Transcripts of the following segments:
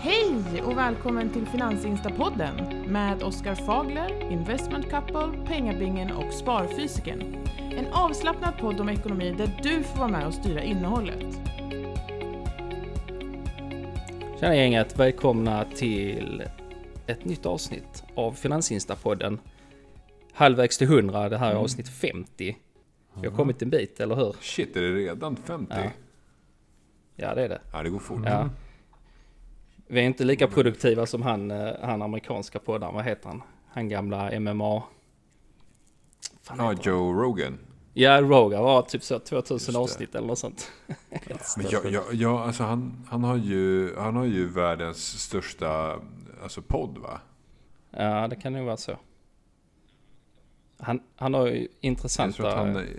Hej och välkommen till Finansinstapodden med Oskar Fagler, Investment Couple, Pengabingen och Sparfysiken. En avslappnad podd om ekonomi där du får vara med och styra innehållet. Tjena gänget, välkomna till ett nytt avsnitt av Finansinstapodden. Halvvägs till 100, det här är avsnitt 50. Vi har kommit en bit, eller hur? Shit, är det redan 50? Ja, det är det. Ja, det går fort. Ja. Vi är inte lika produktiva som han amerikanska podden, vad heter han? Han gamla MMA... Joe Rogan. Ja, Rogan var typ så 2000 avsnitt eller något sånt. Men alltså han har ju världens största podd, va? Ja, det kan nog vara så. Han har ju intressanta...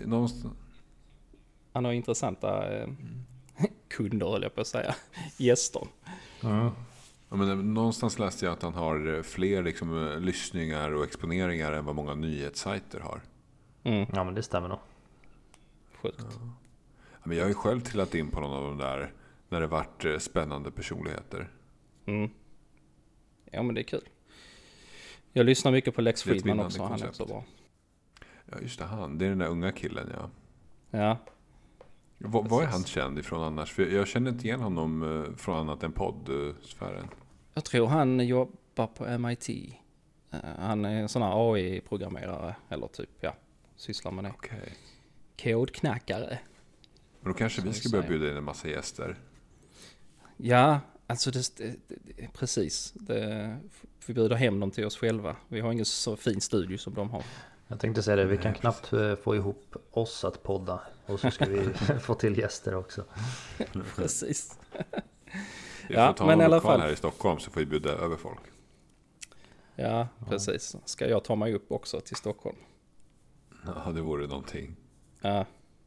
Han har intressanta kunder, höll jag på att säga. Gäster. Ja, men någonstans läste jag att han har fler lyssningar och exponeringar än vad många nyhetssajter har. Ja, men det stämmer nog. Sjukt. Ja. Men jag har ju själv trillat in på någon av de där när det varit spännande personligheter. Ja, men det är kul. Jag lyssnar mycket på Lex Fridman också. Han är också bra. Ja, just det. Det är den där unga killen, ja. Ja. Vad är han känd ifrån annars? För jag känner inte igen honom från annat än poddsfären. Jag tror han jobbar på MIT. Han är en sån här AI-programmerare. Eller typ, sysslar med det. Okej. Kodknackare. Men då kanske vi ska börja bjuda in en massa gäster. Ja, alltså precis. Vi bjuder hem dem till oss själva. Vi har ingen så fin studio som de har. Jag tänkte säga det, vi kan knappt få ihop oss att podda. Och så ska vi få till gäster också. Precis. Vi får ta en lokal här i Stockholm så får vi bjuda över folk. Ja, precis. Ska jag ta mig upp också till Stockholm? Ja, det vore någonting. Ja.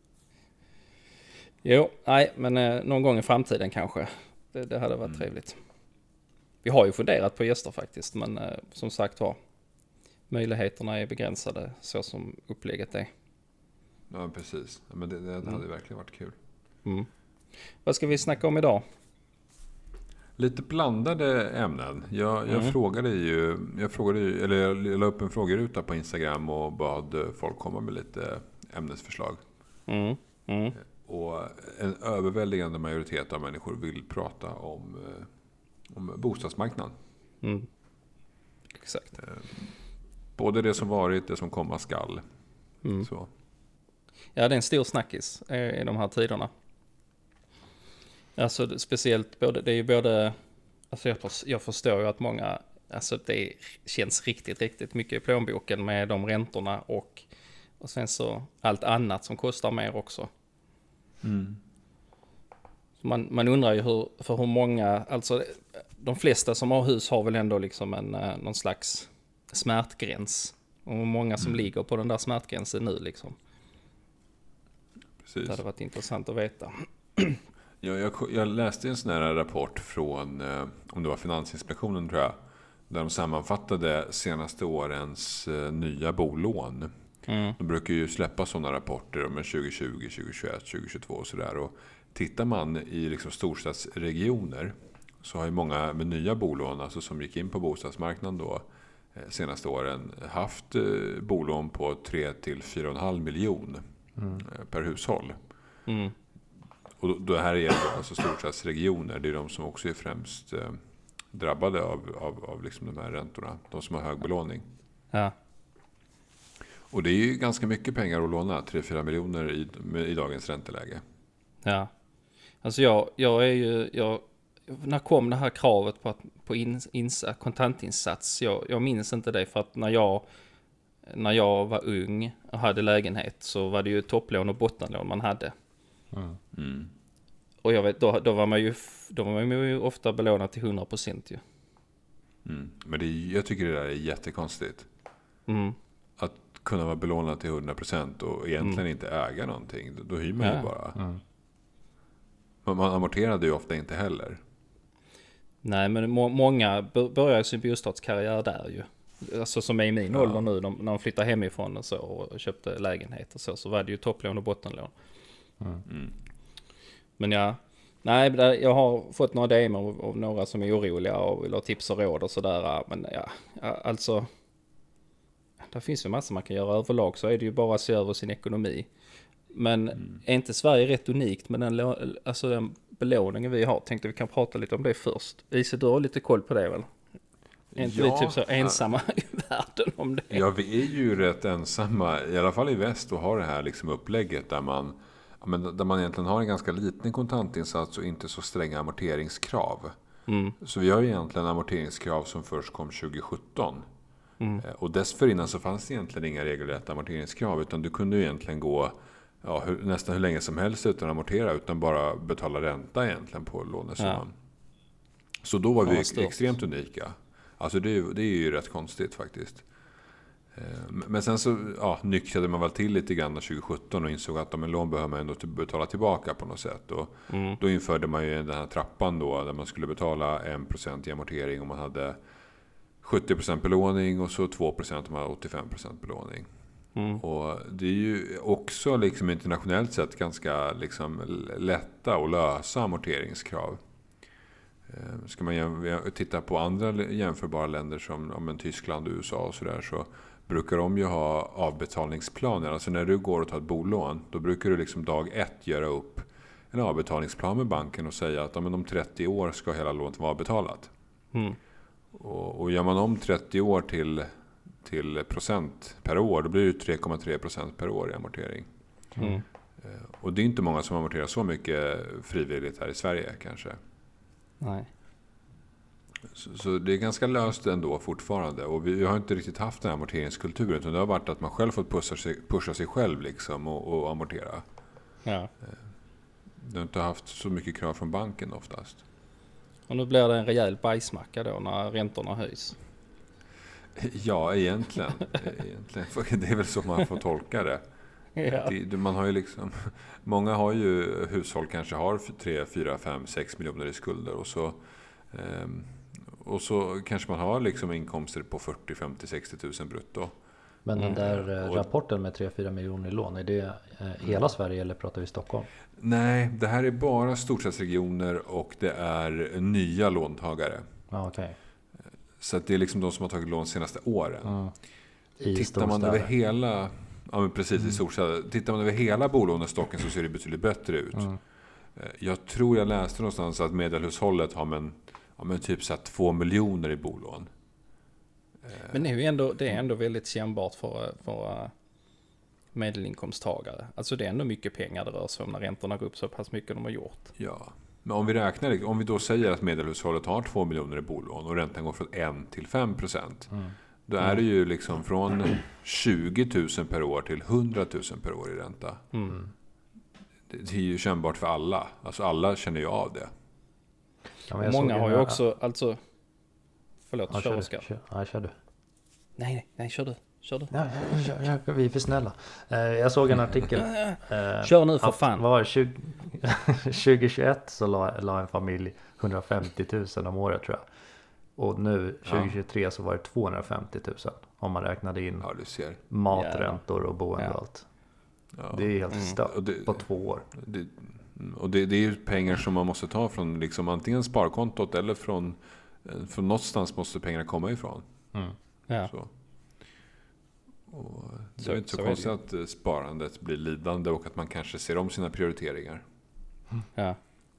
Jo, nej, men någon gång i framtiden kanske. Det hade varit trevligt. Vi har ju funderat på gäster faktiskt, men som sagt var, möjligheterna är begränsade så som upplägget är. Ja, precis. Men det hade verkligen varit kul. Vad ska vi snacka om idag? Lite blandade ämnen. Jag frågade ju, eller jag la upp en frågeruta på Instagram och bad folk komma med lite ämnesförslag. Och en överväldigande majoritet av människor vill prata om bostadsmarknaden. Exakt. Både det som varit, det som komma skall. Så. Ja, det är en stor snackis i de här tiderna. Alltså speciellt det är ju både, alltså jag förstår ju att många, alltså det känns riktigt mycket i plånboken med de räntorna och sen så allt annat som kostar mer också. Man undrar ju hur många, alltså de flesta som har hus har väl ändå liksom någon slags smärtgräns. Och hur många som ligger på den där smärtgränsen nu liksom. Precis. Det hade varit intressant att veta. Jag läste en sån här rapport från, om det var Finansinspektionen tror jag, där de sammanfattade senaste årens nya bolån. De brukar ju släppa sådana rapporter om 2020, 2021, 2022 och sådär. Och tittar man i storstadsregioner så har ju många med nya bolån, alltså som gick in på bostadsmarknaden då, senaste åren haft bolån på 3 till 4,5 miljon per hushåll. Och det här är alltså storstadsregioner, det är de som också är främst drabbade av liksom de här räntorna, de som har hög belåning. Ja. Och det är ju ganska mycket pengar att låna, 3-4 miljoner i dagens ränteläge. Ja. Alltså jag när kom det här kravet på kontantinsats? Jag minns inte det, för att när jag var ung och hade lägenhet så var det ju topplån och bottenlån man hade. Och jag vet, då var man ju ofta belånad till 100% ju. Men jag tycker det där är jättekonstigt. Att kunna vara belånad till 100% och egentligen inte äga någonting. Då hyr man ju bara. Man amorterade ju ofta inte heller. Nej, men många börjar sin bostadskarriär där ju. Alltså som är i min ålder nu, när de flyttar hemifrån och så och köpte lägenhet och så var det ju topplån och bottenlån. Men Nej, jag har fått några DM av några som är oroliga och vill ha tips och råd och sådär. Men alltså, det finns ju massor man kan göra överlag, så är det ju bara att se över sin ekonomi. Men är inte Sverige rätt unikt med den belåningen vi har? Tänkte vi kan prata lite om det först. Ise, du har lite koll på det väl? Är inte vi typ så ensamma i världen om det? Ja, vi är ju rätt ensamma, i alla fall i väst, och har det här liksom upplägget där man egentligen har en ganska liten kontantinsats och inte så stränga amorteringskrav. Så vi har ju egentligen amorteringskrav som först kom 2017. Och dessförinnan så fanns det egentligen inga regelrätta amorteringskrav, utan du kunde ju egentligen gå nästan hur länge som helst utan att amortera, utan bara betala ränta egentligen på lånesumman. Så då var vi extremt unika. Alltså det är ju rätt konstigt faktiskt. Men sen så nyktrade man väl till lite grann 2017 och insåg att en lån behöver man ändå betala tillbaka på något sätt. Och då införde man ju den här trappan då, där man skulle betala 1% i amortering om man hade 70% belåning och så 2% om man hade 85% belåning. Och det är ju också liksom internationellt sett ganska liksom lätta att lösa amorteringskrav. Ska man titta på andra jämförbara länder som Tyskland och USA och sådär, så brukar de ju ha avbetalningsplaner. Alltså när du går och tar ett bolån, då brukar du liksom dag 1 göra upp en avbetalningsplan med banken och säga att om 30 år ska hela lånet vara avbetalat. Och gör man om 30 år till procent per år, då blir det 3,3% per år i amortering. Och det är inte många som amorterar så mycket frivilligt här i Sverige kanske. Nej. Så det är ganska löst ändå fortfarande. Och vi har inte riktigt haft den här amorteringskulturen, utan det har varit att man själv fått pusha sig själv liksom och amortera. Ja. Du har inte haft så mycket krav från banken oftast. Och nu blir det en rejäl bajsmacka då när räntorna höjs. Ja, egentligen. Det är väl så man får tolka det. Ja. Man har ju liksom, många har ju hushåll kanske har 3, 4, 5, 6 miljoner i skulder, och så kanske man har liksom inkomster på 40, 50, 60 000 brutto. Men den där rapporten med 3-4 miljoner i lån, är det hela Sverige eller pratar vi Stockholm? Nej, det här är bara storstadsregioner och det är nya låntagare. Okay. Så att det är liksom de som har tagit lån de senaste åren. Tittar man över hela... Ja, men precis, i storstäder. Tittar man över hela bolånestocken så ser det betydligt bättre ut. Jag tror jag läste någonstans att medelhushållet har typ så 2 miljoner i bolån. Men det är ändå väldigt kännbart för medelinkomsttagare. Alltså det är ändå mycket pengar det rör sig om när räntorna går upp så pass mycket de har gjort. Ja, men om vi då säger att medelhushållet har 2 miljoner i bolån och räntan går från 1 till 5%. Då är det ju liksom från 20 000 per år till 100 000 per år i ränta. Det är ju kännbart för alla. Alltså alla känner ju av det. Ja, många har ju också, alltså... Förlåt, kör Oskar. Ja, kör du. Nej, kör du. Ja, vi är för snälla. Jag såg en artikel. Kör nu för fan. Var 2021 så la en familj 150 000 om året tror jag. Och nu 2023 så var det 250 000 om man räknade in maträntor och boende och allt. Ja. Det är helt stört på 2 år. Det är ju pengar som man måste ta från liksom antingen sparkontot eller från någonstans måste pengarna komma ifrån. Så. Och det är inte så konstigt att sparandet blir lidande och att man kanske ser om sina prioriteringar. Ja.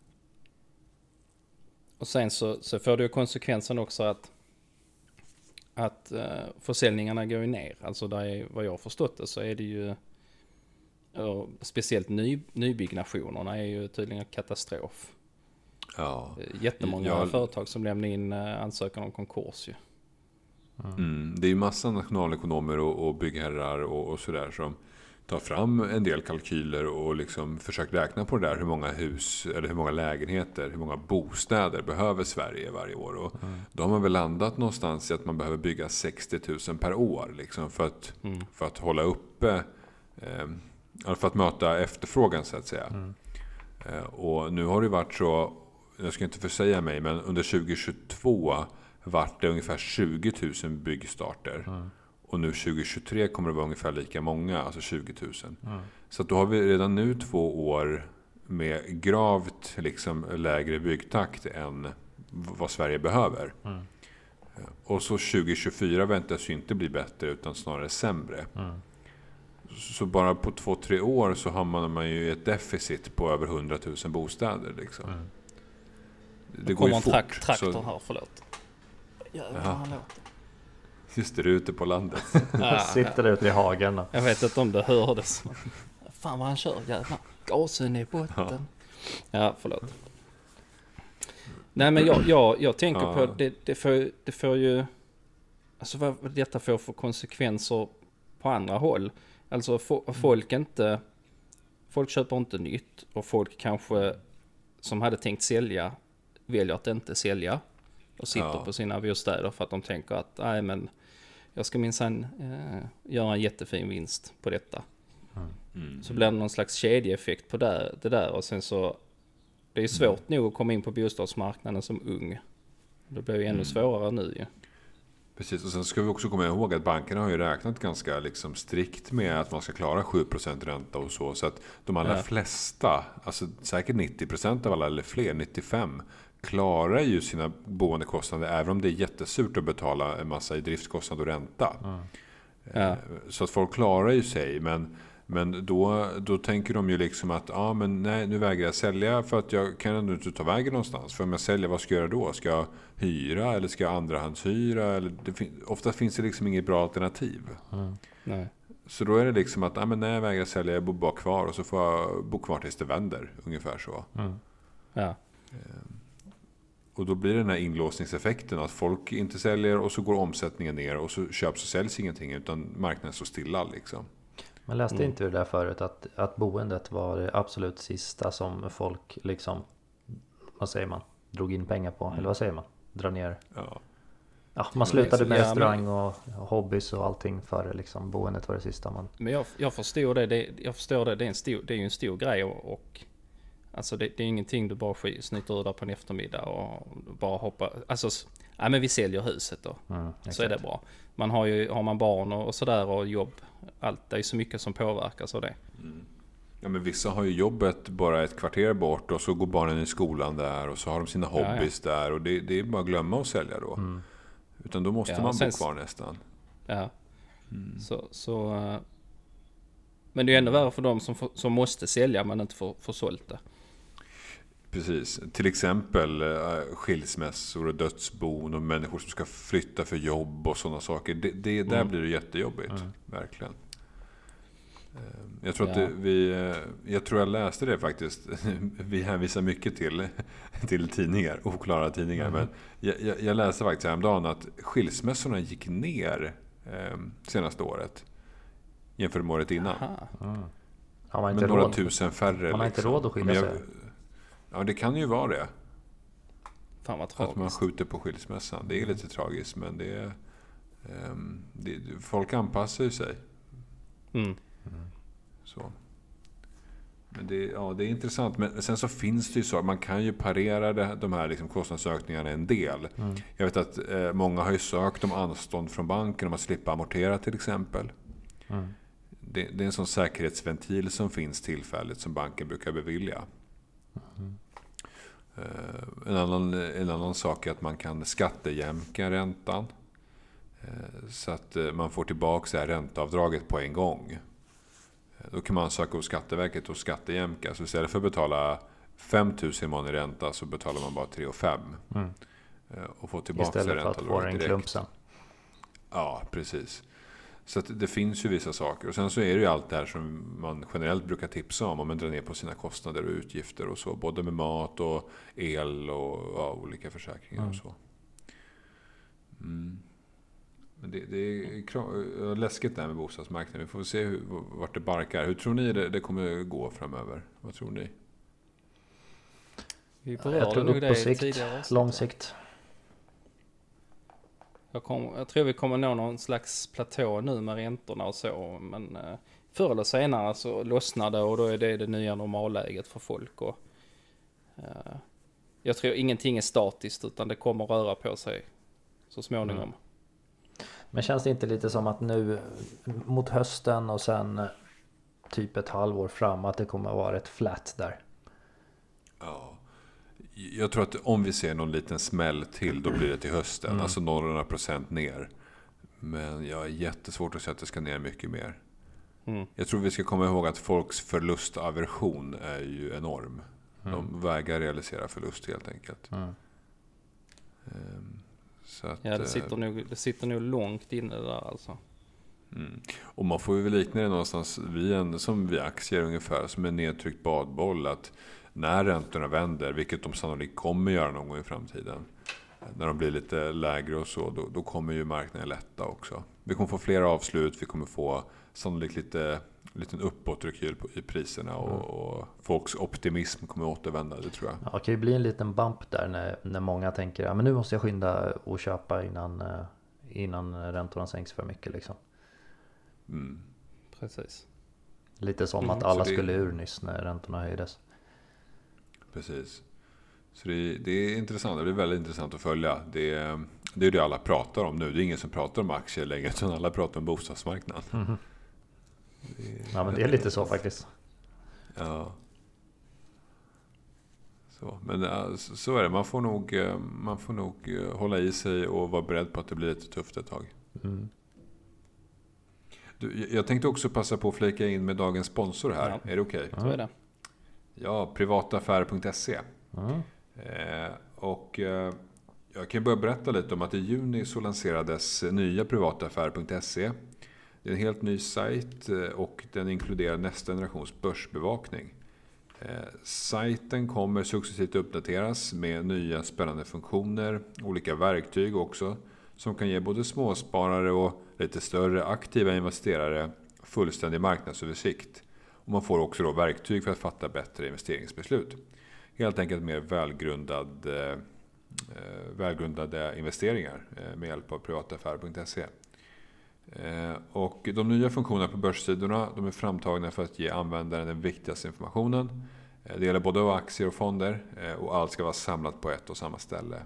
Och sen så får det ju konsekvensen också att försäljningarna går ju ner. Alltså vad jag har förstått det så är det ju speciellt nybyggnationerna är ju tydligen en katastrof. Ja. Jättemånga företag som lämnar in ansökan om konkurs ju. Det är ju massa nationalekonomer och byggherrar och sådär som tar fram en del kalkyler och liksom försöker räkna på det där, hur många hus eller hur många lägenheter, hur många bostäder behöver Sverige varje år. Och då har man väl landat någonstans i att man behöver bygga 60 000 per år liksom för att hålla uppe, för att möta efterfrågan så att säga. Och nu har det varit så, jag ska inte försäga mig, men under 2022 vart det ungefär 20 000 byggstarter. Och nu 2023 kommer det vara ungefär lika många, alltså 20 000. Så att då har vi redan nu 2 år med gravt liksom lägre byggtakt än vad Sverige behöver. Och så 2024 väntas ju inte bli bättre utan snarare sämre. Så bara på 2-3 år så har man ju ett deficit på över 100 000 bostäder liksom. Det går ju fort. Traktor här, förlåt. Jävlar, han låter. Just det, ute på landet. Sitter där ute i hagen. Jag vet inte om det hördes. Fan vad han kör, jävlar. Gasen i botten. Ja, förlåt. Nej, men jag tänker på det får ju... Alltså vad detta får för konsekvenser på andra håll. Alltså folk köper inte nytt och folk kanske som hade tänkt sälja väljer att inte sälja och sitter på sina bostäder för att de tänker att nej, men jag ska minsann göra en jättefin vinst på detta. Så blir det någon slags kedjeeffekt på det där och sen så det är svårt nog att komma in på bostadsmarknaden som ung. Det blir ju ännu svårare nu ju. Precis, och sen ska vi också komma ihåg att bankerna har ju räknat ganska liksom strikt med att man ska klara 7% ränta och så att de allra flesta, alltså säkert 90% av alla eller fler, 95%, klarar ju sina boendekostnader även om det är jättesurt att betala en massa i driftskostnad och ränta. Så att folk klarar ju sig, men då tänker de ju liksom att men nej, nu vägrar jag sälja för att jag kan ändå inte ta vägen någonstans. För om jag säljer, vad ska jag göra då? Ska jag hyra eller ska jag andrahandshyra? Eller ofta finns det liksom inget bra alternativ. Nej. Så då är det liksom att nej, jag vägrar sälja, jag bor bara kvar och så får jag bo kvar tills det vänder, ungefär så. Och då blir det den här inlåsningseffekten att folk inte säljer och så går omsättningen ner och så köps och säljs ingenting utan marknaden står stilla liksom. Man läste inte det där förut att boendet var det absolut sista som folk liksom, vad säger man, drog in pengar på, eller vad säger man, dra ner. Man slutade med restaurang och hobbys och allting för liksom boendet var det sista man. Men jag förstår det, det är ju en stor grej och alltså det är ingenting du bara snyter ur där på en eftermiddag och bara hoppa, alltså men vi säljer huset då. Så är det bra. Man har man barn och sådär och jobb, allt, det är så mycket som påverkas av det. Ja, men vissa har ju jobbet bara ett kvarter bort och så går barnen i skolan där och så har de sina hobbys där och det är bara att glömma att sälja då. Utan då måste man bo kvar nästan. Men det är ännu värre för dem som måste sälja men inte får sålt det. Precis. Till exempel skilsmässor och dödsbon och människor som ska flytta för jobb och sådana saker. Där blir det jättejobbigt. Verkligen. Jag tror att jag läste det faktiskt. Vi hänvisar mycket till tidningar, oklara tidningar. Men jag läste faktiskt häromdagen att skilsmässorna gick ner senaste året jämfört med året innan. Har inte några tusen färre. Man har inte råd att skilja sig. Ja, det kan ju vara det. Fan vad tragiskt. Att man skjuter på skilsmässan. Det är lite tragiskt, men det folk anpassar ju sig. Så. Men det är intressant. Men sen så finns det ju så. Man kan ju parera de här liksom kostnadsökningarna en del. Jag vet att många har ju sökt om anstånd från banken om att slippa amortera till exempel. Det är en sån säkerhetsventil som finns tillfälligt som banken brukar bevilja. En annan sak är att man kan skattejämka räntan. Så att man får tillbaka så här ränteavdraget på en gång. Då kan man söka hos Skatteverket och skattejämka. Så istället för att betala 5 000 i månaden i ränta så betalar man bara 3 500. Och får tillbaka istället för att få en klump sen. Ja, precis. Så att det finns ju vissa saker. Och sen så är det ju allt det här som man generellt brukar tipsa om man drar ner på sina kostnader och utgifter och så. Både med mat och el och olika försäkringar och så. Men det är läskigt där med bostadsmarknaden. Vi får se vart det barkar. Hur tror ni det kommer gå framöver? Vad tror ni? Jag tror upp på sikt, lång sikt. Jag tror vi kommer nå någon slags platå nu med räntorna och så. Men förr eller senare så lossnar det och då är det nya normalläget för folk. Och, jag tror ingenting är statiskt utan det kommer röra på sig så småningom. Men känns det inte lite som att nu mot hösten och sen typ ett halvår fram att det kommer att vara ett flat där? Ja. Jag tror att om vi ser någon liten smäll till, då blir det till hösten. Alltså några procent ner. Men jag är jättesvårt att säga att det ska ner mycket mer. Jag tror vi ska komma ihåg att folks förlustaversion är ju enorm. De vägrar realisera förlust helt enkelt. Så att, ja, det sitter nog långt inne där alltså. Och man får ju väl likna det någonstans som vid aktier ungefär, som en nedtryckt badboll, att när räntorna vänder, vilket de sannolikt kommer göra någon gång i framtiden, när de blir lite lägre och så, då kommer ju marknaden lätta också. Vi kommer få fler avslut, vi kommer få sannolikt liten uppåtrekyl i priserna och folks optimism kommer återvända, det tror jag. Ja, det kan ju bli en liten bump där när många tänker, ja men nu måste jag skynda och köpa innan räntorna sänks för mycket liksom. Precis. Lite som att alla skulle ur nyss när räntorna höjdes. Precis. Så det är intressant, det blir väldigt intressant att följa. Det är det alla pratar om nu. Det är ingen som pratar om aktier längre, utan alla pratar om bostadsmarknaden. Ja, men det är lite så faktiskt. Ja. Så, men så är det. Man får nog hålla i sig och vara beredd på att det blir lite tufft ett tag. Jag tänkte också passa på att flika in med dagens sponsor här. Ja. Är det okej? Så är det. Ja, privataffärer.se. Och jag kan börja berätta lite om att i juni så lanserades nya privataffärer.se. Det är en helt ny sajt och den inkluderar nästa generations börsbevakning. Sajten kommer successivt uppdateras med nya spännande funktioner, olika verktyg också, som kan ge både småsparare och lite större aktiva investerare fullständig marknadsöversikt. Och man får också då verktyg för att fatta bättre investeringsbeslut. Helt enkelt mer välgrundade investeringar med hjälp av privataffärer.se. Och de nya funktionerna på börssidorna, de är framtagna för att ge användaren den viktigaste informationen. Det gäller både aktier och fonder, och allt ska vara samlat på ett och samma ställe.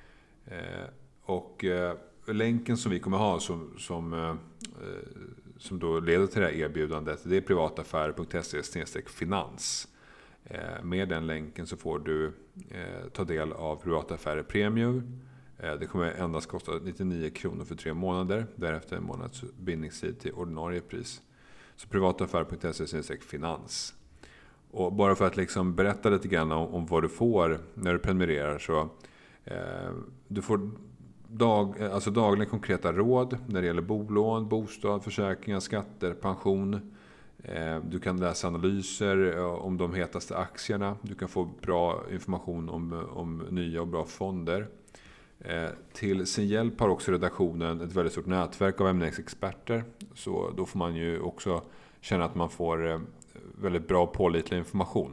Och länken som vi kommer ha som då leder till det här erbjudandet, det är privataffärer.se/finans. Med den länken så får du ta del av privataffärer premium. Det kommer endast kosta 99 kronor för 3 månader. Därefter en månads bindningstid till ordinarie pris. Så privataffärer.se/finans. Och bara för att liksom berätta lite grann om vad du får när du prenumererar, så du får dagligen konkreta råd när det gäller bolån, bostad, försäkringar, skatter, pension. Du kan läsa analyser om de hetaste aktierna. Du kan få bra information om nya och bra fonder. Till sin hjälp har också redaktionen ett väldigt stort nätverk av ämnesexperter. Så då får man ju också känna att man får väldigt bra pålitlig information.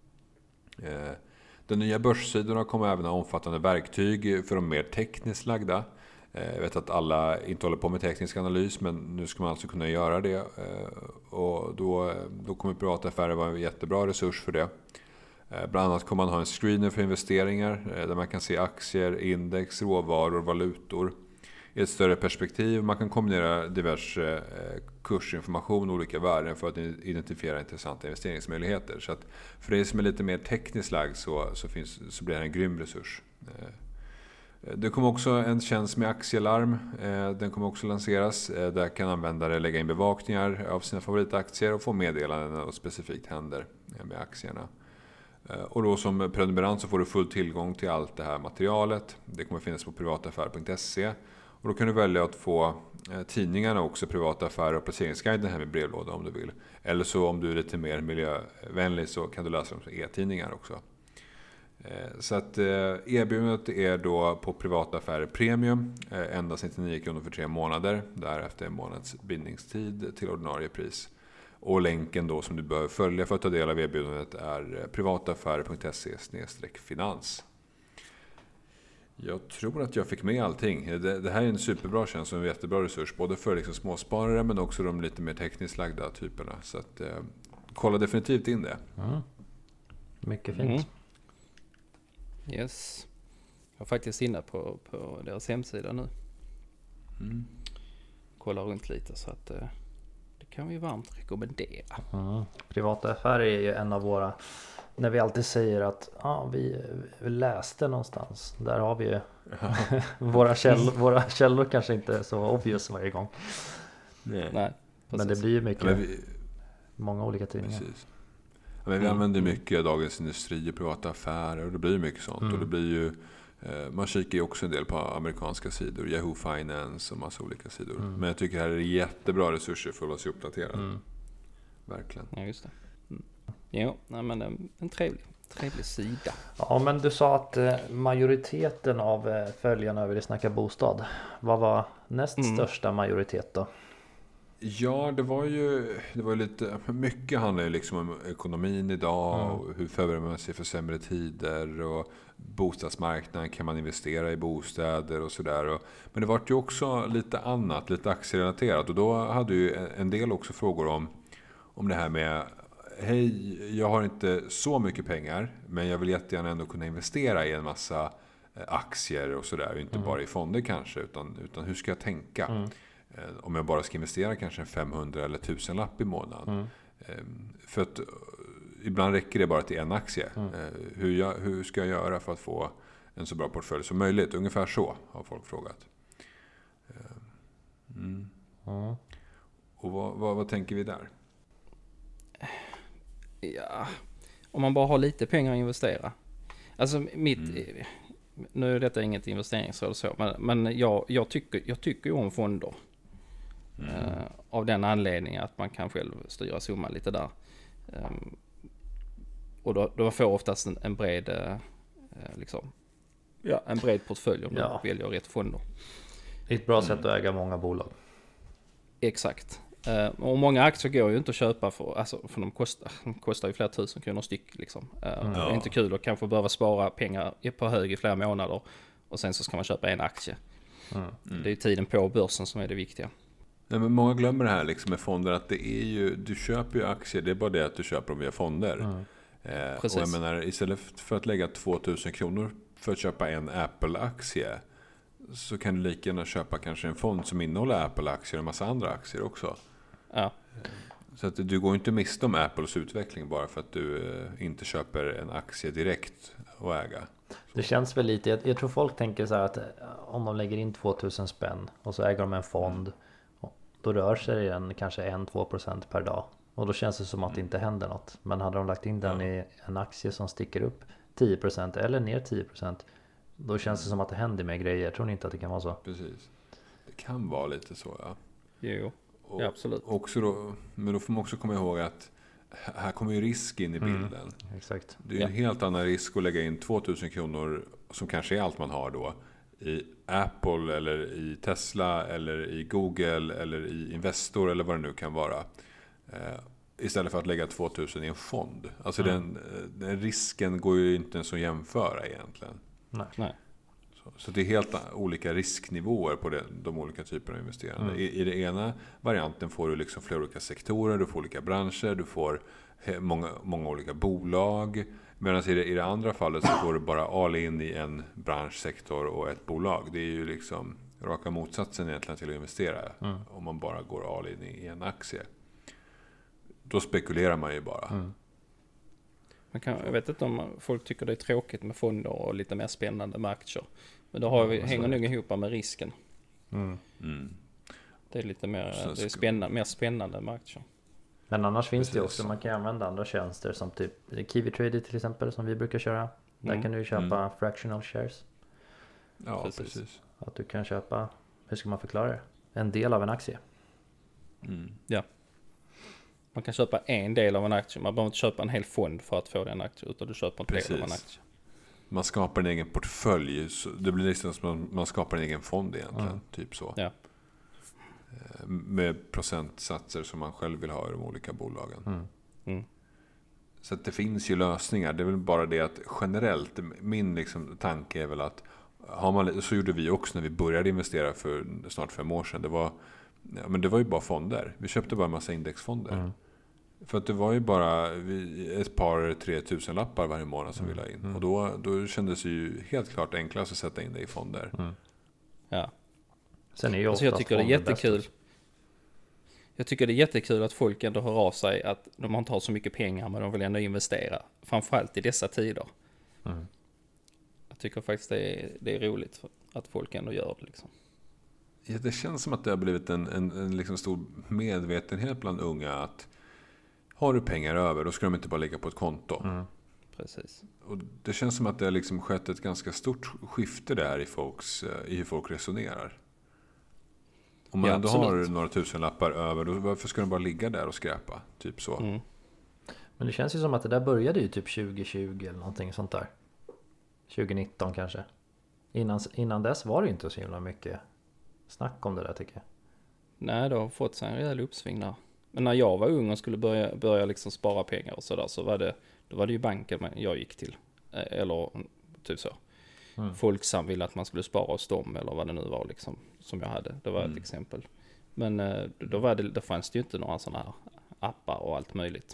De nya börssidorna kommer även ha omfattande verktyg för de mer tekniskt lagda. Jag vet att alla inte håller på med teknisk analys, men nu ska man alltså kunna göra det. Och då kommer privataffärer vara en jättebra resurs för det. Bland annat kommer man ha en screener för investeringar där man kan se aktier, index, råvaror, valutor i ett större perspektiv. Man kan kombinera diverse kursinformation och olika värden för att identifiera intressanta investeringsmöjligheter. Så att för dig som är lite mer tekniskt lagd så blir det en grym resurs. Det kommer också en tjänst med aktielarm. Den kommer också lanseras. Där kan användare lägga in bevakningar av sina favoritaktier och få meddelanden när något specifikt händer med aktierna. Och då som prenumerant så får du full tillgång till allt det här materialet. Det kommer finnas på privataffärer.se. Och då kan du välja att få tidningarna också, Privata Affärer och Placeringsguiden här med brevlåda om du vill. Eller så om du är lite mer miljövänlig så kan du läsa dem som e-tidningar också. Så att erbjudandet är då på Privata Affärer Premium, endast 99 kronor för 3 månader. Därefter en månads bindningstid till ordinarie pris. Och länken då som du behöver följa för att ta del av erbjudandet är privataffärer.se/finans. Jag tror att jag fick med allting. Det här är en superbra tjänst och en jättebra resurs. Både för liksom småsparare men också de lite mer tekniskt lagda typerna. Så att, kolla definitivt in det. Mycket fint. Yes. Jag är faktiskt inne på deras hemsida nu. Kolla runt lite så att det kan vi varmt rekommendera. Privata affärer är ju en av våra när vi alltid säger att vi läste någonstans. Där har vi ju våra källor kanske inte är så obvious varje gång. Nej, men det blir ju mycket, många olika tidningar. Precis. Men vi använder mycket Dagens Industri och privata affärer och det blir mycket sånt. Och det blir ju, man kikar ju också en del på amerikanska sidor, Yahoo Finance och massa olika sidor. Men jag tycker det här är jättebra resurser för att vara sig uppdaterad. Verkligen. Ja, just det. Jo, men en trevlig sida. Ja, men du sa att majoriteten av följarna vill snacka bostad. Vad var näst största majoritet då? Ja, det var ju lite, mycket handlar ju liksom om ekonomin idag och hur förbereder man sig för sämre tider och bostadsmarknaden, kan man investera i bostäder och sådär. Men det var ju också lite annat, lite aktierelaterat och då hade ju en del också frågor om det här med hej, jag har inte så mycket pengar men jag vill jättegärna ändå kunna investera i en massa aktier och sådär, inte bara i fonder kanske utan hur ska jag tänka? Om jag bara ska investera kanske en 500 eller 1000-lapp i månaden. För att ibland räcker det bara till en aktie. Hur ska jag göra för att få en så bra portfölj som möjligt? Ungefär så har folk frågat. Och vad tänker vi där? Ja, om man bara har lite pengar att investera. Alltså nu är detta inget investeringsråd så, men jag tycker ju om fonder. Av den anledningen att man kan själv styra summan lite där. Och då får oftast en bred en bred portfölj om du väljer rätt fonder. Det är ett bra sätt att äga många bolag. Exakt. Och många aktier går ju inte att köpa för de kostar ju flera tusen kronor styck liksom. Det är inte kul att kanske behöva spara pengar på hög i flera månader och sen så ska man köpa en aktie. Det är ju tiden på börsen som är det viktiga. Nej, men många glömmer det här liksom med fonder, att det är ju, du köper ju aktier, det är bara det att du köper dem via fonder. Och jag menar, istället för att lägga 2000 kronor för att köpa en Apple-aktie så kan du lika gärna köpa kanske en fond som innehåller Apple-aktier och en massa andra aktier också. Ja. Så att du går inte miste om Apples utveckling bara för att du inte köper en aktie direkt och äga. Det känns väl lite, jag tror folk tänker så här att om de lägger in 2000 spänn och så äger de en fond, då rör sig den kanske 1-2% per dag. Och då känns det som att det inte händer något. Men hade de lagt in den i en aktie som sticker upp 10% eller ner 10%, då känns det som att det händer mer grejer. Tror ni inte att det kan vara så? Precis. Det kan vara lite så, ja. Jo, ja, absolut. Också då, men då får man också komma ihåg att här kommer ju risk in i bilden. Exakt. Det är en helt annan risk att lägga in 2000 kronor som kanske är allt man har då i Apple eller i Tesla eller i Google eller i Investor eller vad det nu kan vara. Istället för att lägga 2000 i en fond. Alltså den risken går ju inte ens att jämföra egentligen. Nej. Så det är helt olika risknivåer på de olika typerna av investerande. I den ena varianten får du liksom flera olika sektorer, du får olika branscher, du får många olika bolag. Medan i det andra fallet så går du bara all in i en branschsektor och ett bolag. Det är ju liksom raka motsatsen egentligen till att investera. Om man bara går all in i en aktie. Då spekulerar man ju bara. Jag vet inte om folk tycker det är tråkigt med fonder och lite mer spännande med aktier. Men då hänger nog ihop med risken. Det är lite mer spännande med aktier. Men annars finns det också, man kan använda andra tjänster som typ Kiwi Trader till exempel, som vi brukar köra. Där kan du köpa fractional shares. Ja, precis. Att du kan köpa, hur ska man förklara det? En del av en aktie. Ja. Man kan köpa en del av en aktie. Man behöver inte köpa en hel fond för att få den aktien, utan du köper en del av en aktie. Man skapar en egen portfölj. Så det blir liksom som man skapar en egen fond egentligen. Typ så. Ja. Med procentsatser som man själv vill ha i de olika bolagen. Så att det finns ju lösningar. Det är väl bara det att generellt, min liksom tanke är väl att så gjorde vi också när vi började investera för snart 5 år sedan. Det var ju bara fonder. Vi köpte bara en massa indexfonder. För att det var ju bara ett par 3000 lappar varje månad som vi la in. Och då kändes det ju helt klart enklast att sätta in det i fonder. Ja. Sen är ju jag tycker det är jättekul. jag tycker det är jättekul att folk ändå hör av sig att de inte har så mycket pengar men de vill ändå investera. Framförallt i dessa tider. Jag tycker faktiskt det är roligt att folk ändå gör det liksom. Ja, det känns som att det har blivit en liksom stor medvetenhet bland unga att har du pengar över då ska de inte bara ligga på ett konto. Precis. Och det känns som att det har liksom skett ett ganska stort skifte där i hur folk resonerar. Om man ändå har några tusenlappar över, då varför ska de bara ligga där och skräpa? Typ så. Men det känns ju som att det där började ju typ 2020 eller någonting sånt där. 2019 kanske. Innan dess var det ju inte så himla mycket snack om det där tycker jag. Nej, det har fått sig en rejäl uppsving där. Men när jag var ung och skulle börja liksom spara pengar och sådär, så var det ju banken jag gick till. Eller typ så. Folksam ville att man skulle spara hos dem eller vad det nu var liksom, som jag hade. Det var ett exempel. Men då fanns det ju inte några sådana här appar och allt möjligt.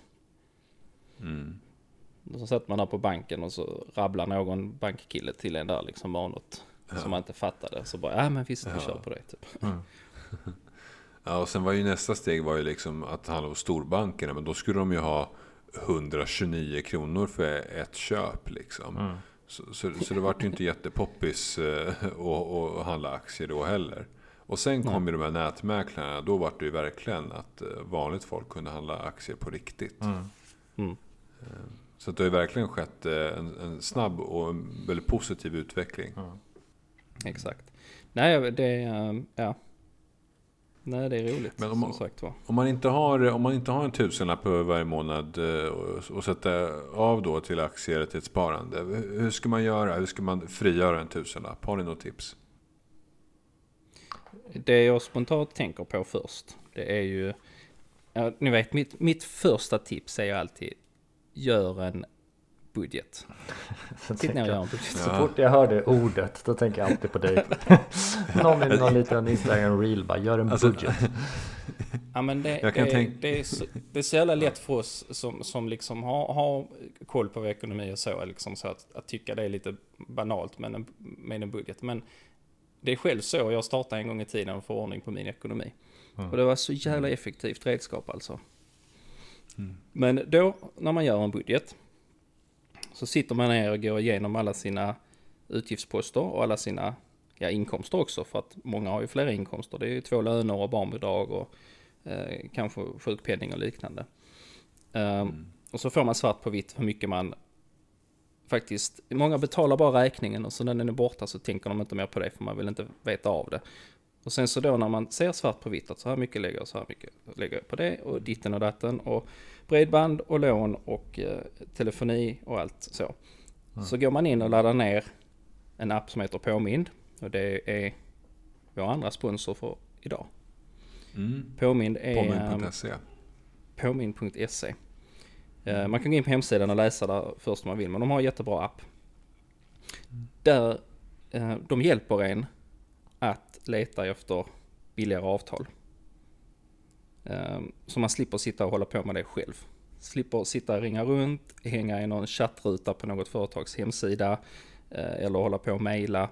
Så satt man där på banken och så rabblar någon bankkille till en där liksom bara något som man inte fattade. Så bara, men visst, vi kör på det typ. Ja, och sen var ju nästa steg var ju liksom att handla hos storbankerna, men då skulle de ju ha 129 kronor för ett köp liksom. Så det var ju inte jättepoppis att handla aktier då heller. Och sen kom ju de här nätmäklarna, då var det ju verkligen att vanligt folk kunde handla aktier på riktigt. Så det har ju verkligen skett en snabb och en väldigt positiv utveckling. Exakt. Nej, det är roligt. Men som sagt var. Om man inte har en tusenlapp över varje månad och sätta av då till aktier till ett sparande, hur ska man göra? Hur ska man frigöra en tusenlapp? Har ni något tips? Det jag spontant tänker på först, det är ju, ni vet, mitt första tips är alltid gör en budget. Så fort jag hör det ordet, då tänker jag alltid på dig. någon liten Instagram reel bara, gör en budget. Ja, men det är så jävla lätt för oss som liksom har koll på ekonomi och så, liksom, så att tycka det är lite banalt med en budget. Men det är själv så jag startade en gång i tiden för ordning på min ekonomi. Och det var så jävla effektivt redskap alltså. Men då när man gör en budget så sitter man ner och går igenom alla sina utgiftsposter och alla sina inkomster också, för att många har ju flera inkomster. Det är ju 2 löner och barnbidrag och kanske sjukpenning och liknande. Och så får man svart på vitt hur mycket man faktiskt, många betalar bara räkningen och så när den är borta så tänker de inte mer på det, för man vill inte veta av det. Och sen så då när man ser svart på vitt att så här mycket lägger jag, så här mycket lägger jag på det och ditten och datten och bredband och lån och telefoni och allt så. Så går man in och laddar ner en app som heter Påmind, och det är vår andra sponsor för idag. Påmind är Påmind.se. Påmind.se. Man kan gå in på hemsidan och läsa där först om man vill, men de har en jättebra app. Där de hjälper en att leta efter billigare avtal. Så man slipper sitta och hålla på med det själv. Slipper sitta och ringa runt, hänga i någon chattruta på något företags hemsida eller hålla på och mejla.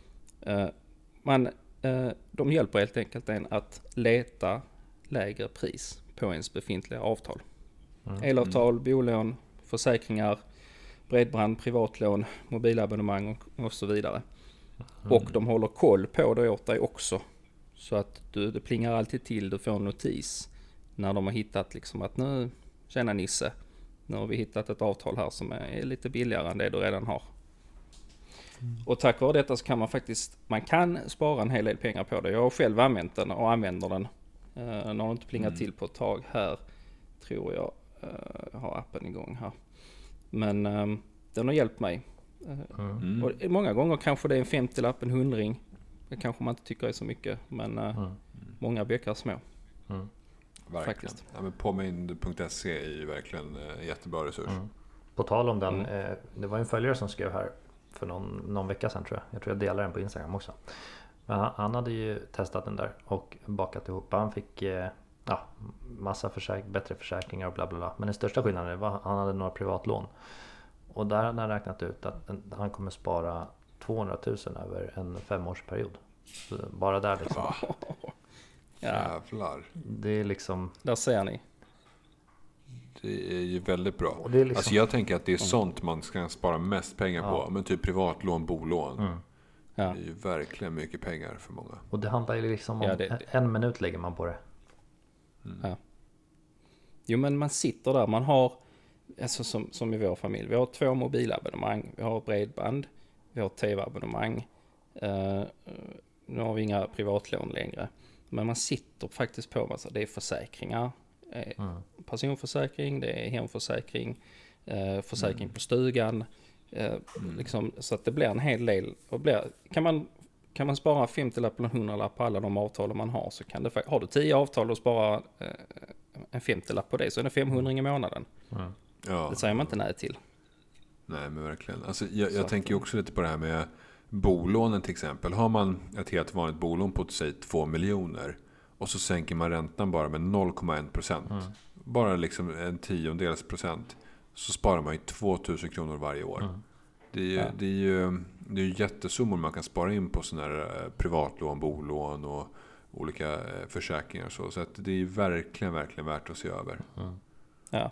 De hjälper helt enkelt en att leta lägre pris på ens befintliga avtal. Elavtal, bolån, försäkringar, bredband, privatlån, mobilabonnemang och så vidare. Och de håller koll på det åt dig också. Så att det plingar alltid till, du får en notis när de har hittat liksom att nu, tjena Nisse, nu har vi hittat ett avtal här som är lite billigare än det du redan har. Och tack vare detta så kan man kan spara en hel del pengar på det. Jag har själv använt den och använder den. Den har inte plingat till på ett tag här, tror jag. Har appen igång här. Men den har hjälpt mig. Och många gånger kanske det är en 50-lapp, en 100-ring. Det kanske man inte tycker är så mycket, men många bäckar små. Faktiskt. Ja, men Påmind.se är ju verkligen en jättebra resurs. På tal om den, det var en följare som skrev här för någon vecka sedan, tror jag. Jag tror jag delade den på Instagram också. Men han hade ju testat den där och bakat ihop. Han fick massa bättre försäkringar och bla bla bla. Men den största skillnaden var att han hade några privatlån. Och där hade han räknat ut att han kommer spara 200 000 över en 5-årsperiod. Så bara där liksom. Jävlar. Det är liksom... Där ser ni. Det är ju väldigt bra. Och det är liksom... Alltså jag tänker att det är sånt man ska spara mest pengar på. Men typ privatlån, bolån. Det är ju verkligen mycket pengar för många. Och det handlar ju liksom om en minut lägger man på det. Ja. Jo, men man sitter där, man har, alltså som i vår familj, vi har 2 mobilabonnemang, vi har bredband, vi har tv-abonnemang, nu har vi inga privatlån längre, men man sitter faktiskt på massa, det är försäkringar, personförsäkring, det är hemförsäkring, försäkring på stugan, liksom, så att det blir en hel del, och kan man spara 50-lapp eller 100-lapp på alla de avtal man har, så kan det, har du 10 avtal och spara en 50-lapp på det, så är det 500 i månaden. Ja. Det säger man inte nej till. Nej, men verkligen. Alltså, jag tänker ju också lite på det här med bolånen till exempel. Har man ett helt vanligt bolån på säg 2 miljoner och så sänker man räntan bara med 0,1%. Bara liksom en 10%, så sparar man ju 2000 kronor varje år. Det är ju jättesummor man kan spara in på sådana här privatlån, bolån och olika försäkringar. Så att det är verkligen värt att se över. Ja.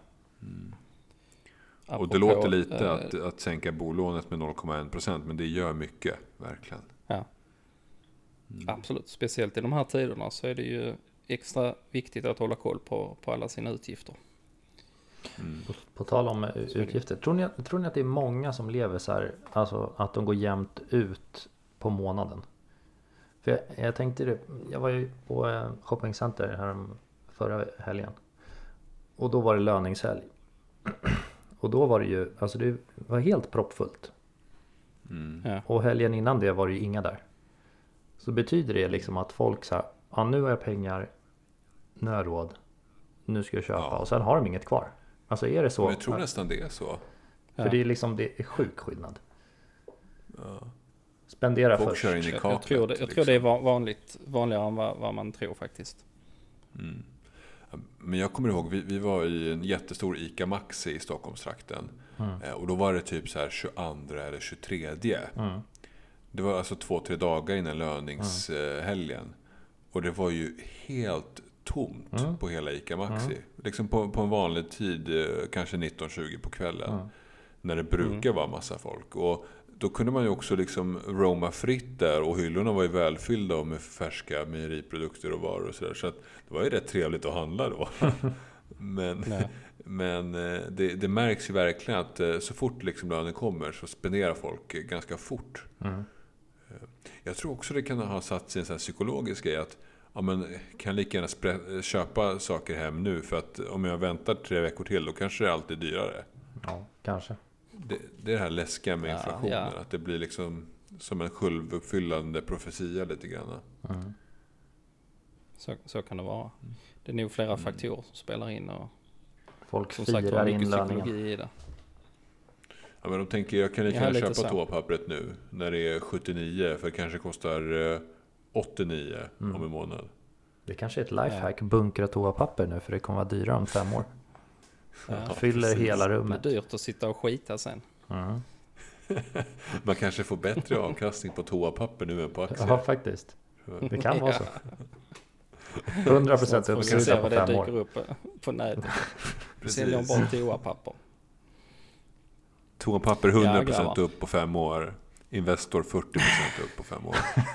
Och det låter lite att sänka bolånet med 0,1%, men det gör mycket, verkligen. Ja. Absolut. Speciellt i de här tiderna så är det ju extra viktigt att hålla koll på alla sina utgifter. På tal om utgifter, tror ni att det är många som lever så här, alltså att de går jämnt ut på månaden? För jag tänkte det, jag var ju på shoppingcenter här förra helgen, och då var det löningshelg, och då var det ju, alltså det var helt proppfullt. Och helgen innan det var det ju inga där. Så betyder det liksom att folk så här, nu har jag pengar, nu har jag råd, nu ska jag köpa, och sen har de inget kvar. Alltså är det så? Men jag tror nästan det är så. För det är liksom, det är sjuk skillnad. Spendera folk först. Kör in i kaklet, jag tror det är vanligare än vad man tror faktiskt. Men jag kommer ihåg, vi var i en jättestor ICA Maxi i Stockholmstrakten. Och då var det typ så här 22 eller 23. Det var alltså 2-3 dagar innan löningshelgen. Och det var ju helt tomt på hela ICA Maxi. Liksom på en vanlig tid, kanske 19-20 på kvällen. När det brukar vara massa folk. Och då kunde man ju också liksom roama fritt där. Och hyllorna var ju välfyllda med färska mejeriprodukter och varor och sådär. Så att det var ju rätt trevligt att handla då. Men det märks ju verkligen att så fort liksom lönen kommer så spenderar folk ganska fort. Jag tror också det kan ha satt sig en sån här psykologisk grej att men kan lika gärna köpa saker hem nu, för att om jag väntar 3 veckor till då kanske det alltid är dyrare. Ja, kanske. Det är det här läskiga med inflationen, att det blir liksom som en självuppfyllande profetia lite grann. Så kan det vara. Det är nog flera faktorer som spelar in, och folk som sagt firar mycket inlärningen. psykologi i det. Ja, men de tänker jag kan lika gärna köpa toapappret nu när det är 79, för det kanske kostar 89 om en månad. Det kanske är ett lifehack, bunkra toapapper nu, för det kommer vara dyrare om 5 år. Fyller precis. hela rummet. Det är dyrt att sitta och skita sen. Man kanske får bättre avkastning på toapapper nu än på aktier. Ja, faktiskt. Det kan vara så. 100% uppsida på 5 år. Det dyker upp på nätet. Säljer de bara toapapper. Toapapper 100% upp på 5 år. Investor 40% upp på 5 år.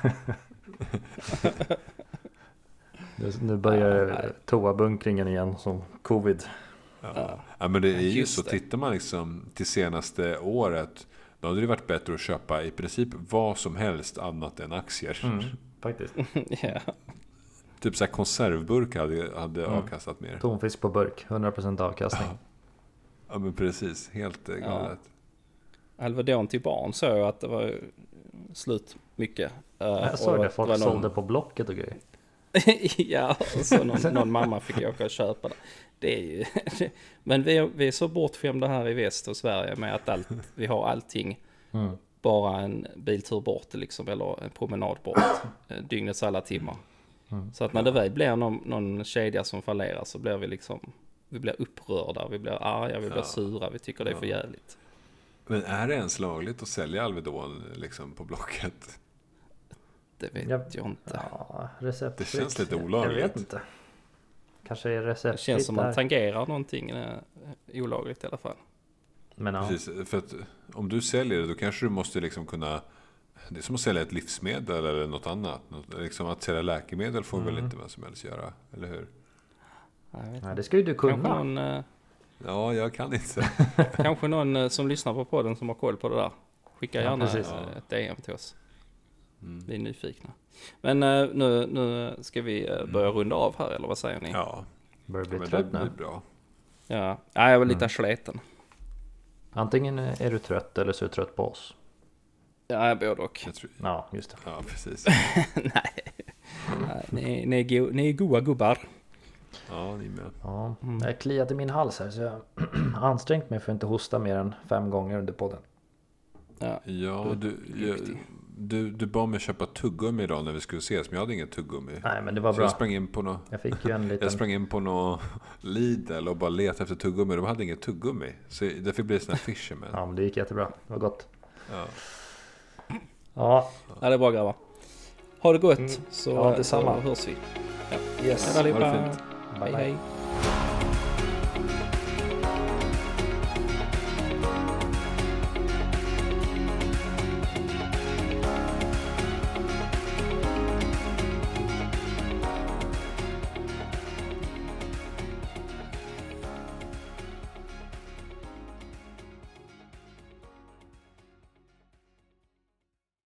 Nu börjar toabunkringen igen som covid. Ja, men det är ju så. Tittar man liksom till senaste året, då hade det varit bättre att köpa i princip vad som helst annat än aktier. Faktiskt. Typ så här konservburk hade avkastat mer. Tonfisk på burk, 100% avkastning. Ja, men precis. Helt galet. Alvedon till barn så jag att det var slut mycket. Jag såg det, folk sålde på Blocket och grejer. Ja, så någon mamma fick åka och köpa det. Det är ju men vi är så bortskämda här i väst och Sverige med att vi har allting bara en biltur bort liksom, eller en promenad bort dygnets alla timmar. Så att när det väl blir någon kedja som fallerar så blir vi blir upprörda, vi blir arga, vi blir sura, vi tycker det är för jävligt. Men är det ens lagligt att sälja Alvedon liksom på Blocket? Det vet jag inte. Ja, receptfritt. Det känns lite olagligt. Jag vet inte. Kanske är receptfritt. Det känns som man tangerar någonting olagligt i alla fall. Men ja. Precis, för att om du säljer det, då kanske du måste liksom kunna... Det är som att sälja ett livsmedel eller något annat. Liksom att sälja läkemedel får väl inte vem som helst göra, eller hur? Ja, det ska ju du kunna. Ja, jag kan inte. Kanske någon som lyssnar på podden som har koll på det där. Skicka gärna ett DM till oss. Vi är nyfikna. Men nu ska vi börja runda av här, eller vad säger ni? Ja, börjar bli trött nu. Det blir bra. Ja, jag var lite sliten. Antingen är du trött eller så är du trött på oss. Ja, både och. Ja, just det. Ja, precis. Nej, ni är goa gubbar. Ja, ni med. Ja, jag kliade min hals här så jag har ansträngt mig för att inte hosta mer än 5 gånger under podden. Ja, du bad mig köpa tuggummi idag när vi skulle ses, men jag hade inget tuggummi. Nej, men det var så bra. Jag sprang in på något. Jag sprang in på något Lidl och bara letade efter tuggummi. De hade inget tuggummi, så därför blev det sån här fisherman. Ja, men det gick jättebra. Det var gott. Ja, det är bra grabbar. Ha det gott, så detsamma. hörs vi. Yes. Ha det fint. Hej.